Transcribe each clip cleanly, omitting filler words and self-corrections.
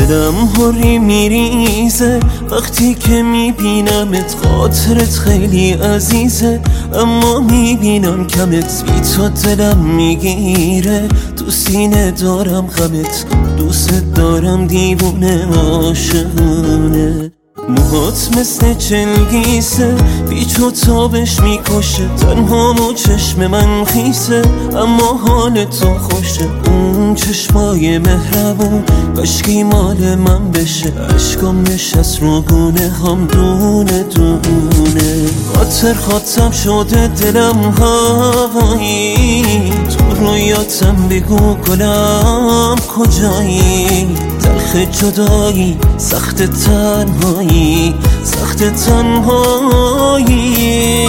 دلم هری میریزه وقتی که میبینمت، خاطرت خیلی عزیزه اما میبینم کمت، بی تو دلم میگیره، تو سینه دارم غمت، دوست دارم دیوونه عاشقونه. موهات مثل چلگیسه، پیچ و تابش میکشه، تنهامو چشم من خیسه اما حال تو خوشه. اون چشمای مهربون کاشکی مال من بشه، عشقم نشست رو گونه هم دونه دونه. خاطرم شده دلم هوایی، تو رویاتم بگو گلم کجایی، تلخ جدایی سخت تنهایی، سخت تنهایی.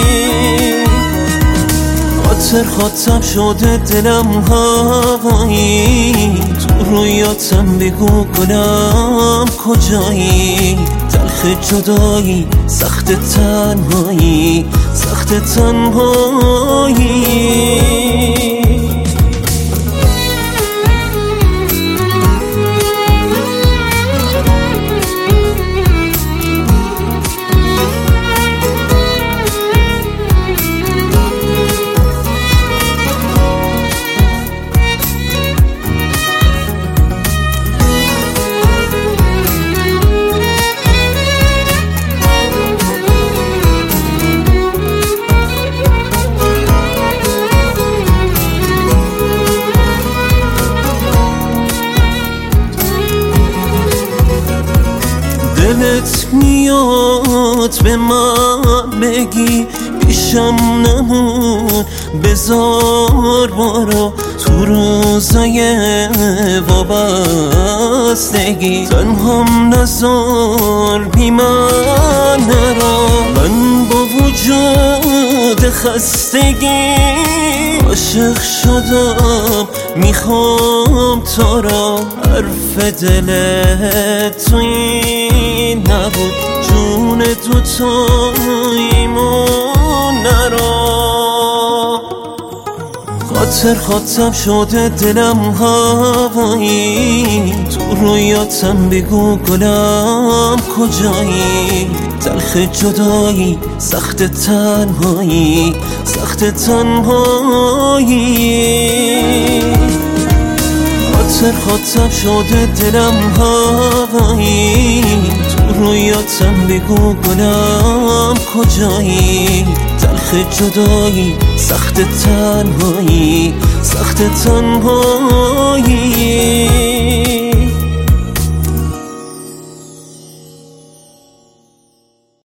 خاطرم شده دلم هوایی، تو رویاتم بگو گلم کجایی، تلخ جدایی سخت تنهایی، سخت تنهایی. دلت میاد به من بگی پیشم نمون، بذار بارا تو روزای وابستگی، تنهام نذار بی من نرا. من با وجود خستگی عاشق شدم، میخوام تو را، حرف دلت تو این نبود، جون تو تویمون نرا. خاطرم شده دلم هوایی، تو رویاتم بگو گلم کجایی، تلخ جدایی سخت تنهایی، سخت تنهایی. خاطرم شده دلم هوایی، تو رویاتم بگو گلم کجایی، تلخ جدایی سخت تنهایی، سخت تنهایی.